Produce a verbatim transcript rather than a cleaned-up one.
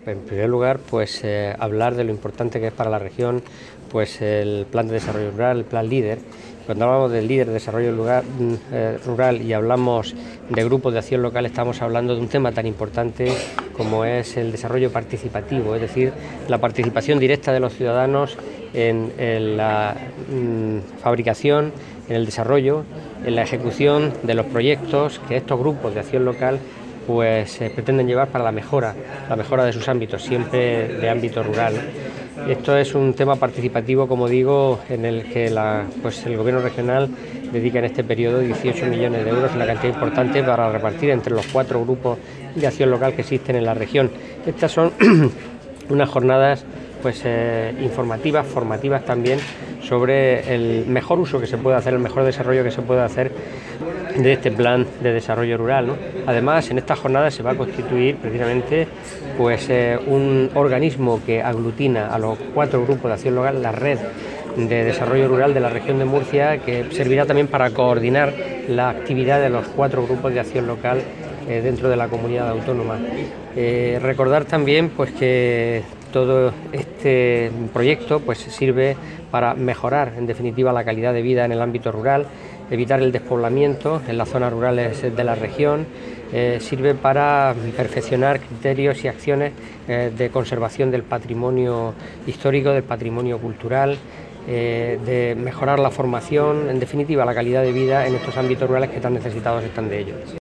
En primer lugar, pues eh, hablar de lo importante que es para la región pues el Plan de Desarrollo Rural, el Plan LEADER. Cuando hablamos del LEADER de Desarrollo Lugar, eh, Rural y hablamos de grupos de acción local, estamos hablando de un tema tan importante como es el desarrollo participativo, es decir, la participación directa de los ciudadanos en, en la mm, fabricación, en el desarrollo, en la ejecución de los proyectos que estos grupos de acción local pues eh, pretenden llevar para la mejora, la mejora de sus ámbitos, siempre de ámbito rural. Esto es un tema participativo, como digo, en el que la, pues el Gobierno regional dedica en este periodo dieciocho millones de euros, una cantidad importante para repartir entre los cuatro grupos de acción local que existen en la región. Estas son unas jornadas pues eh, informativas, formativas también, sobre el mejor uso que se puede hacer, el mejor desarrollo que se puede hacer de este plan de desarrollo rural, ¿no? Además, en esta jornada se va a constituir precisamente pues eh, un organismo que aglutina a los cuatro grupos de acción local, la red de desarrollo rural de la región de Murcia, que servirá también para coordinar la actividad de los cuatro grupos de acción local eh, dentro de la comunidad autónoma. Eh, recordar también pues que todo este proyecto pues sirve para mejorar en definitiva la calidad de vida en el ámbito rural, evitar el despoblamiento en las zonas rurales de la región, eh, sirve para perfeccionar criterios y acciones eh, de conservación del patrimonio histórico, del patrimonio cultural, eh, de mejorar la formación, en definitiva la calidad de vida en estos ámbitos rurales que tan necesitados están de ello.